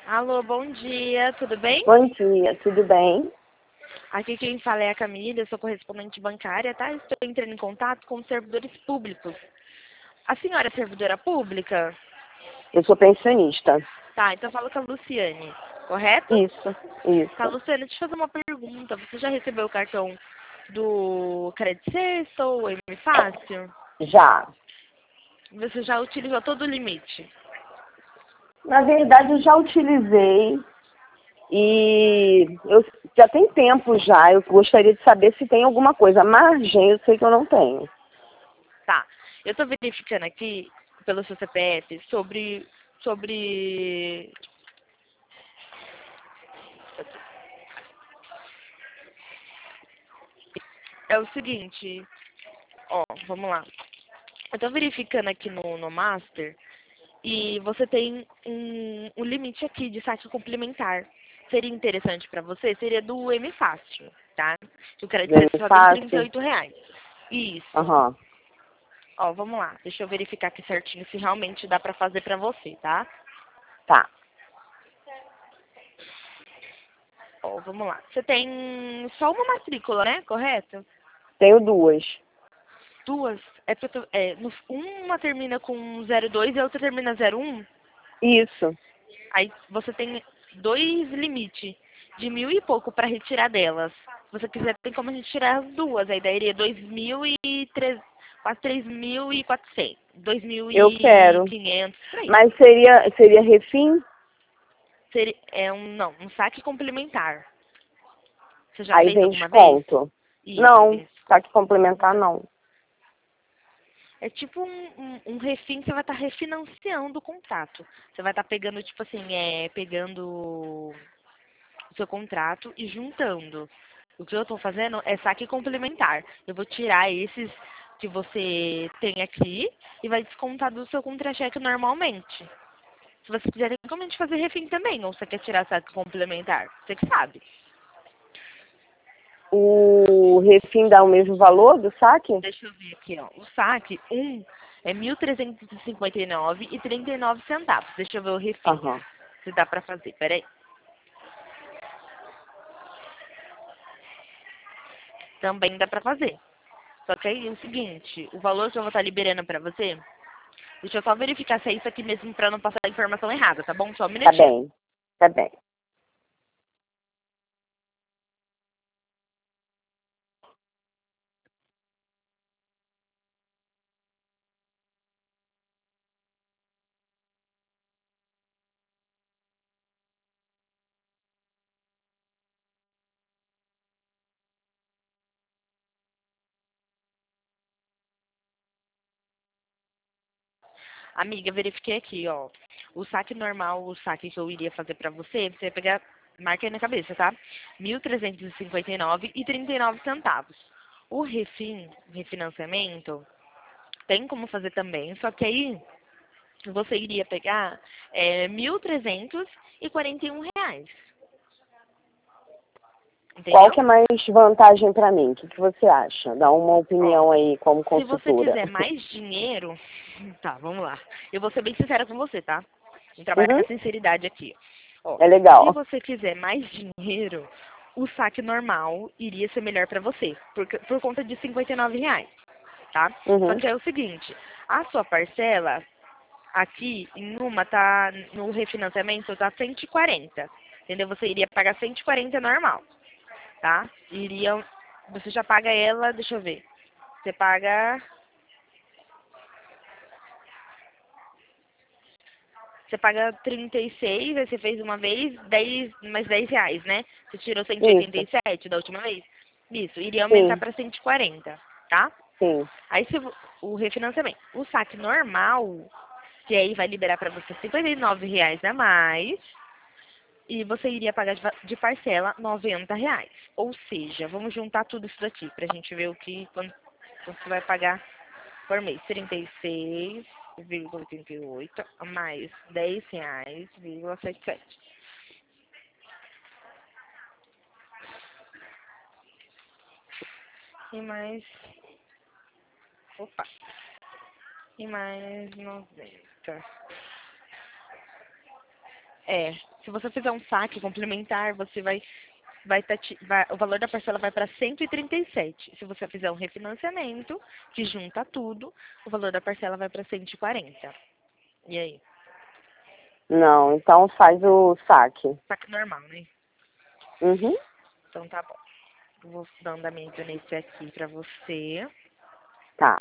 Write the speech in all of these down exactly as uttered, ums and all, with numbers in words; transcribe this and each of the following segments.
Alô, bom dia, tudo bem? Bom dia, tudo bem? Aqui quem fala é a Camila, eu sou correspondente bancária, tá? Estou entrando em contato com os servidores públicos. A senhora é servidora pública? Eu sou pensionista. Tá, então eu falo com a Luciane, correto? Isso, Tá, isso. Luciane, deixa eu fazer uma pergunta. Você já recebeu o cartão do Crédito Sexta ou M Fácil? Já. Você já utilizou todo o limite? Na verdade, eu já utilizei e eu já tem tempo já. Eu gostaria de saber se tem alguma coisa. Margem, eu sei que eu não tenho. Tá, eu tô verificando aqui pelo seu C P F sobre sobre é o seguinte, ó, vamos lá. Eu tô verificando aqui no, no Master e você tem um, um limite aqui de saque complementar. Seria interessante pra você? Seria do M Fácil, tá? Que o crédito Bem você só tem trinta e fácil. oito reais. Isso. Aham. Ó, vamos lá. Deixa eu verificar aqui certinho se realmente dá pra fazer pra você, tá? Tá. Ó, vamos lá. Você tem só uma matrícula, né? Correto? Tenho duas. Duas? É, pra tu- é no- uma termina com zero dois e a outra termina zero um. Isso. Aí você tem dois limites de mil e pouco para retirar delas. Se você quiser, tem como retirar as duas. Aí daria dois mil e três, quase três mil e quatrocentos, dois mil Eu e quero. quinhentos, por aí. Mas seria, seria refim? Seria, é um, não, um saque complementar. Você já Aí fez vem alguma vez? desconto. Isso, aí Não. vem. Tá que complementar, não. É tipo um, um, um refim que você vai estar refinanciando o contrato. Você vai estar pegando, tipo assim, é, pegando o seu contrato e juntando. O que eu estou fazendo é saque complementar. Eu vou tirar esses que você tem aqui e vai descontar do seu contra-cheque normalmente. Se você quiser, tem como a gente fazer refim também, ou você quer tirar saque complementar? Você que sabe. O refim dá o mesmo valor do saque? Deixa eu ver aqui, ó. O saque um é mil trezentos e cinquenta e nove reais e trinta e nove centavos. Deixa eu ver o refim, Aham. se dá pra fazer. Peraí. Também dá pra fazer. Só que aí é o seguinte, o valor que eu vou estar liberando pra você, deixa eu só verificar se é isso aqui mesmo pra não passar a informação errada, tá bom? Só um Tá minutinho. bem. Tá bem. Amiga, verifiquei aqui, ó. O saque normal, o saque que eu iria fazer pra você, você vai pegar, marca aí na cabeça, tá? Mil trezentos e cinquenta e nove reais e trinta e nove centavos. O refim, refinanciamento, tem como fazer também, só que aí você iria pegar é, mil trezentos e quarenta e um reais. Qual Entendeu? que é mais vantagem para mim? O que, que você acha? Dá uma Ó, opinião aí como se você consultora. quiser mais dinheiro, tá, vamos lá. Eu vou ser bem sincera com você, tá? Eu trabalho com Uhum. a sinceridade aqui. Ó, É se legal. você quiser mais dinheiro, o saque normal iria ser melhor pra você, por, por conta de cinquenta e nove reais, tá? Só Uhum. que é o seguinte, a sua parcela aqui em uma tá no refinanciamento tá cento e quarenta, entendeu? Você iria pagar cento e quarenta normal, tá? Iria, você já paga ela, deixa eu ver. Você paga, você paga trinta e seis, aí você fez uma vez, dez mais dez reais, né? Você tirou cento e oitenta Isso. e sete da última vez? Isso, iria aumentar Sim, para cento e quarenta, tá? sim. Aí se, vo- o refinanciamento. O saque normal, que aí vai liberar para você cinquenta e nove reais a mais, e você iria pagar de, va- de parcela noventa reais. Ou seja, vamos juntar tudo isso daqui pra gente ver o que quanto quanto você vai pagar por mês. trinta e seis vírgula oitenta e oito a mais dez reais, vírgula setenta e sete. E mais, opa, e mais noventa. É, Se você fizer um saque complementar, você vai, vai, tá, ti- vai o valor da parcela vai para cento e trinta e sete. Se você fizer um refinanciamento, que junta tudo, o valor da parcela vai para cento e quarenta. E aí? Não, então faz o saque. Saque normal, né? Uhum. Então tá bom. Eu vou dar andamento nesse aqui pra você. Tá.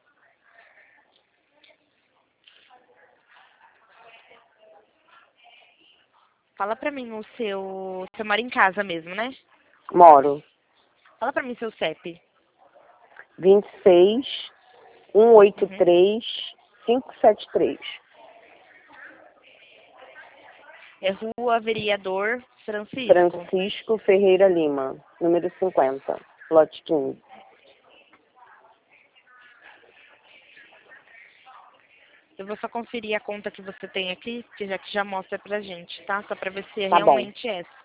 Fala pra mim o seu... Você mora em casa mesmo, né? Moro. Fala pra mim seu C E P. vinte e seis, cento e oitenta e Uhum. três, quinhentos e setenta e três. É Rua Vereador Francisco. Francisco Ferreira Lima, número cinquenta, lote quinze. Eu vou só conferir a conta que você tem aqui, que já, que já mostra pra gente, tá? Só pra ver se é Tá bom. realmente essa.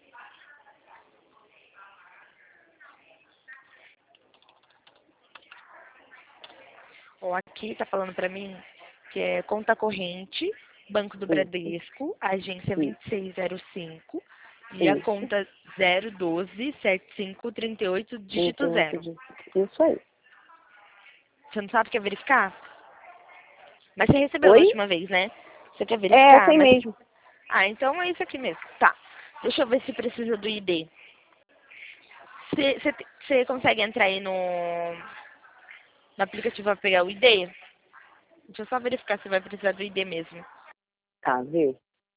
Ó, aqui tá falando pra mim que é conta corrente, Banco do Isso, Bradesco, agência isso, vinte e seis zero cinco e a isso. conta zero um dois, sete cinco três oito, dígito trinta e oito zero. de... Isso aí. Você não sabe, quer verificar? Mas você recebeu da Oi? última vez, né? Você quer É, verificar, tem mas... mesmo. Ah, então é isso aqui mesmo. Tá. Deixa eu ver se precisa do I D. Você você- você consegue entrar aí no, no aplicativo para pegar o I D? Deixa eu só verificar se vai precisar do I D mesmo. Tá, viu?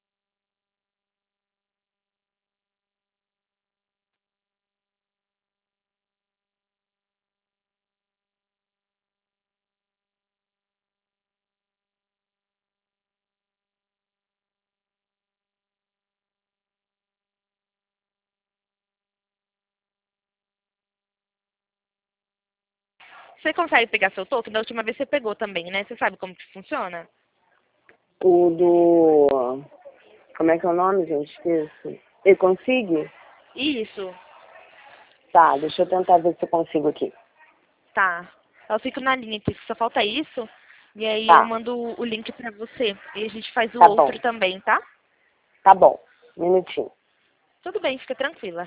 Você consegue pegar seu token? Da última vez você pegou também, né? Você sabe como que funciona? O do... Como é que é o nome, gente? Esqueço. Eu consigo? Isso. Tá, deixa eu tentar ver se eu consigo aqui. Tá. Eu fico na linha aqui, só falta isso. E aí eu Tá, mando o link pra você. E a gente faz o tá bom. outro também, tá? Tá bom. Minutinho. Tudo bem, fica tranquila.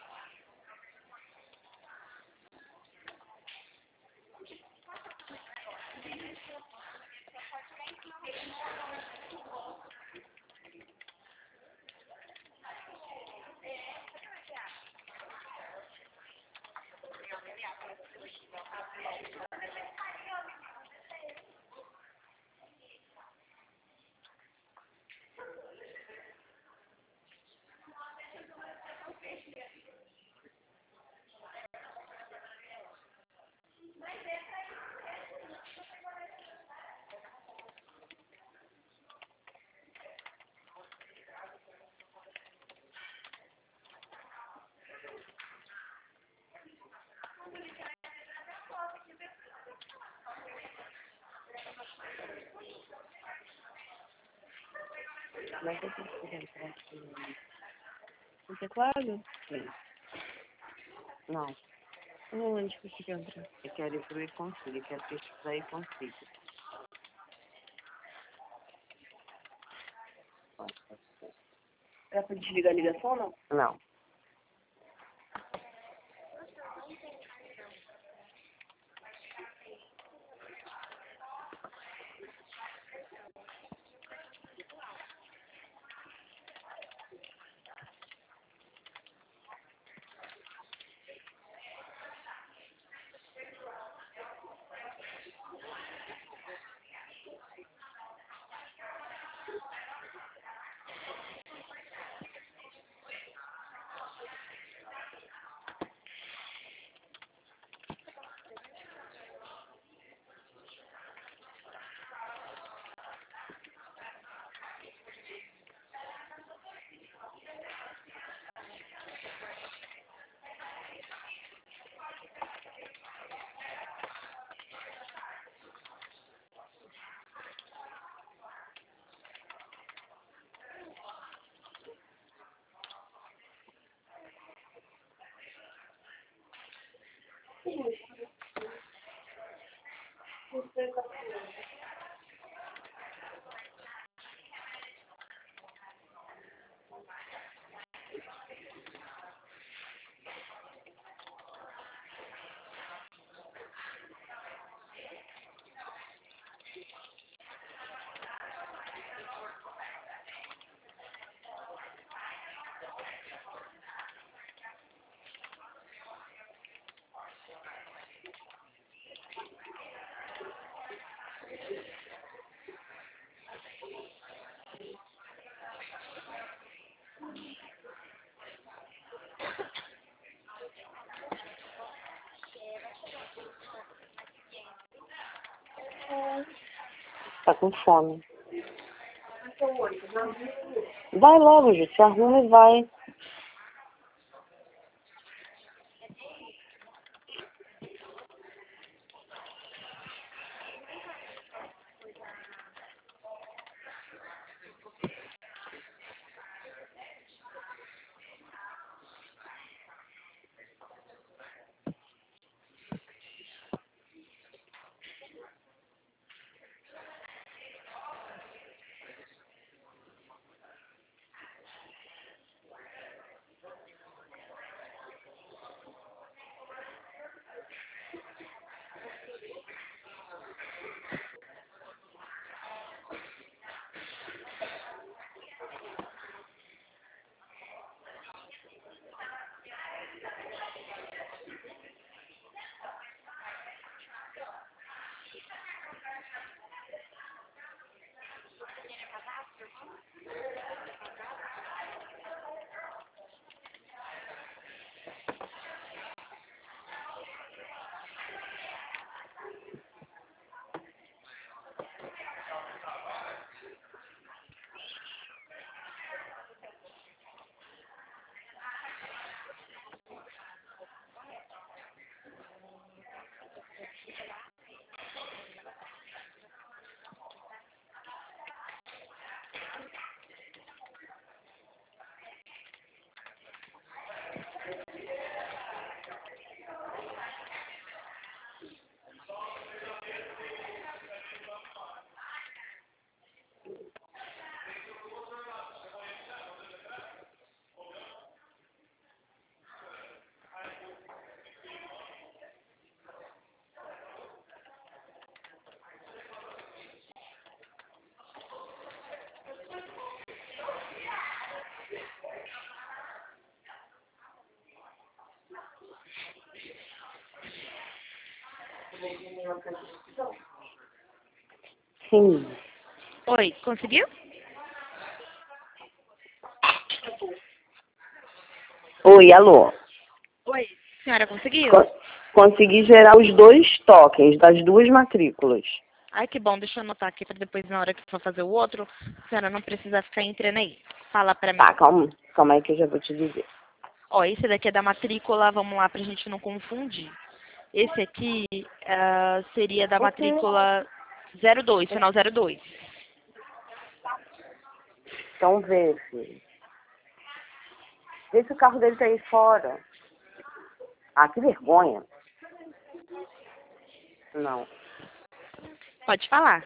Como é que eu consigo entrar aqui? No teclado? Sim. Não. Onde que eu consigo entrar? Eu quero ir pro e consigo. Eu quero pesquisar e consigo. Era pra desligar a ligação ou não? Não. Tá com fome. Vai logo, Ju, se arruma e vai. Sim. Oi, conseguiu? Oi, alô. Oi, senhora conseguiu? Co- consegui gerar os dois tokens das duas matrículas. Ai, que bom, deixa eu anotar aqui para depois, na hora que for fazer o outro, a senhora não precisa ficar entrando aí. Fala pra mim. Tá, calma, calma aí que eu já vou te dizer. Ó, esse daqui é da matrícula, vamos lá pra gente não confundir. Esse aqui ah, seria da matrícula zero dois, final zero dois. Então vê, filho. Vê se o carro dele tá aí fora. Ah, que vergonha. Não. Pode falar.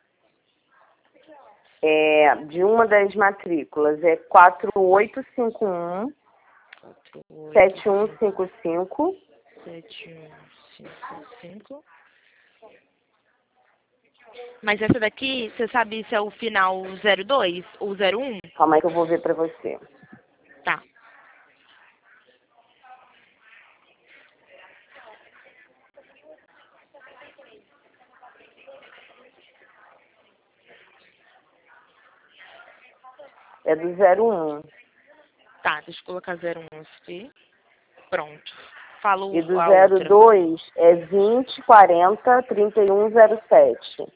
É, de uma das matrículas é quatro oito cinco um, sete um cinco cinco. sete um cinco cinco. Mas essa daqui, você sabe se é o final zero dois ou zero um? Calma aí que eu vou ver pra você. Tá. É do zero um. Tá, deixa eu colocar zero um aqui. Pronto. Falo E do a zero outra. dois é vinte quarenta trinta e um zero sete.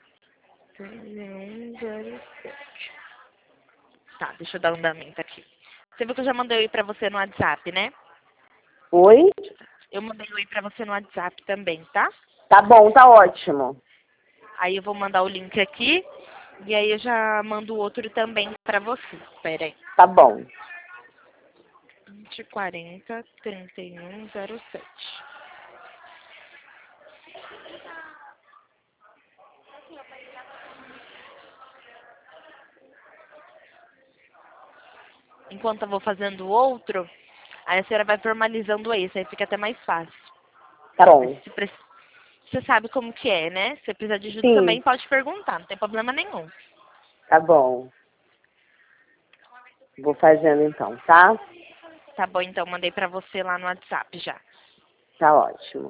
um zero sete. Tá, deixa eu dar um andamento aqui. Você viu que eu já mandei oi pra você no WhatsApp, né? Oi? Eu mandei oi pra você no WhatsApp também, tá? Tá bom, tá ótimo. Aí eu vou mandar o link aqui. E aí eu já mando o outro também pra você. Pera aí. Tá bom. vinte quarenta trinta e um zero sete. Enquanto eu vou fazendo o outro, aí a senhora vai formalizando esse, aí fica até mais fácil. Tá bom. Se pre- Você sabe como que é, né? Se precisar de ajuda Sim, também, pode perguntar, não tem problema nenhum. tá bom. Vou fazendo então, tá? Tá bom, então, mandei pra você lá no WhatsApp já. Tá ótimo.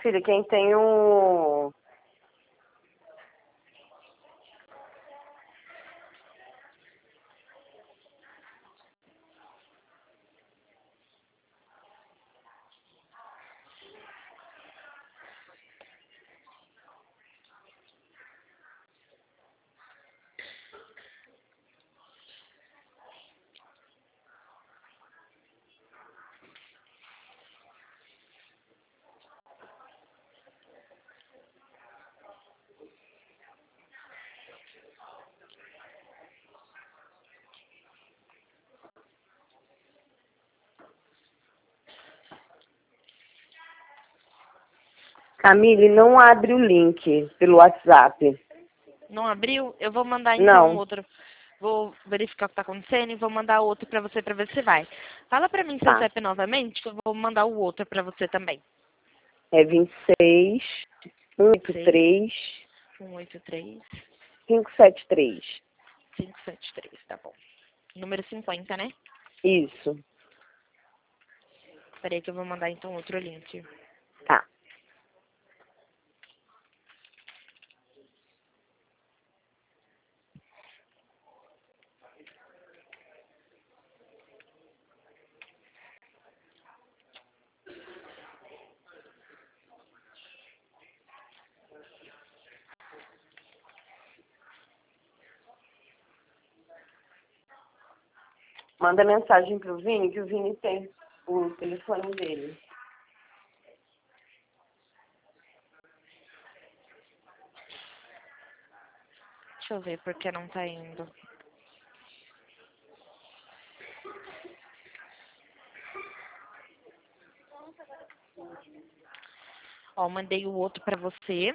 filha, quem tem o... Camille, não abre o link pelo WhatsApp. Não abriu? Eu vou mandar então Não. outro. Vou verificar o que está acontecendo e vou mandar outro para você para ver se vai. Fala para mim seu Tá. C E P novamente que eu vou mandar o outro para você também. É vinte e seis, cento e oitenta e três, um oito três, quinhentos e setenta e três. cinco sete três, tá bom. Número cinquenta, né? Isso. Espera aí que eu vou mandar então outro link. Tá. Manda mensagem pro Vini, que o Vini tem o telefone dele. Deixa eu ver porque não tá indo. Ó, mandei o outro pra você.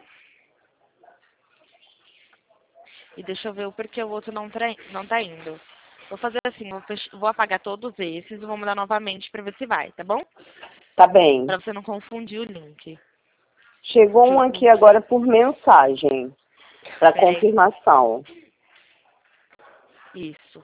E deixa eu ver o porquê o outro não, tra... não tá indo. Vou fazer assim, vou, fech... vou apagar todos esses e vou mandar novamente pra ver se vai, tá bom? Tá bem. Pra você não confundir o link. Chegou um Deixa aqui eu... agora por mensagem. Para Peraí. confirmação. Isso.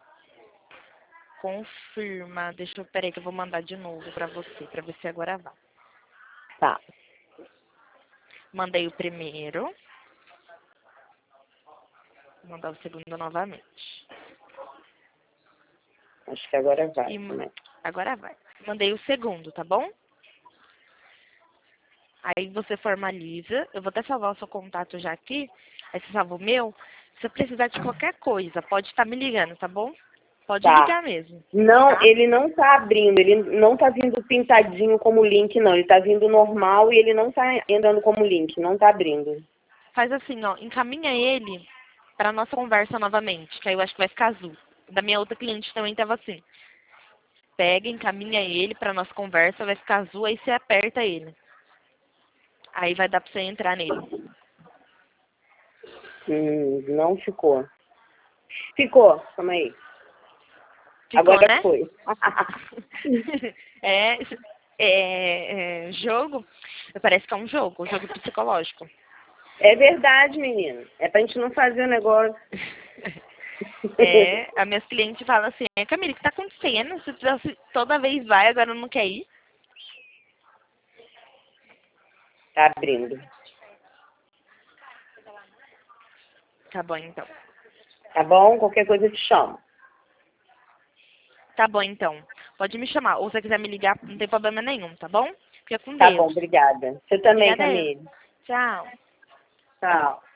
Confirma. Deixa eu... Peraí que eu vou mandar de novo pra você, pra ver se agora vai. Tá. Mandei o primeiro. Vou mandar o segundo novamente. Acho que agora vai. E Né? agora vai. Mandei o segundo, tá bom? Aí você formaliza. Eu vou até salvar o seu contato já aqui. Aí você salva o meu. Se você precisar de qualquer coisa, pode estar me ligando, tá bom? Pode Tá. ligar mesmo. Não, Tá? ele não tá abrindo, ele não tá vindo pintadinho como link, não. Ele tá vindo normal e ele não tá entrando como link, não tá abrindo. Faz assim, ó. Encaminha ele para nossa conversa novamente, que aí eu acho que vai ficar azul. Da minha outra cliente também tava assim. Pega, encaminha ele para nossa conversa, vai ficar azul, aí você aperta ele. Aí vai dar para você entrar nele. Hum, não ficou. Ficou, calma aí. Ficou, Agora né? foi. é, é, é, jogo, parece que é um jogo, um jogo psicológico. É verdade, menino. É pra gente não fazer o negócio. É, a minhas clientes falam assim, Camila, o que tá acontecendo? Você toda vez vai, agora não quer ir? Tá abrindo. Tá bom, então. Tá bom? Qualquer coisa eu te chamo. Tá bom, então. Pode me chamar. Ou se você quiser me ligar, não tem problema nenhum, tá bom? Fica com Tá Deus. bom, obrigada. Você também, Obrigada a eu. Camille. Tchau. Tchau.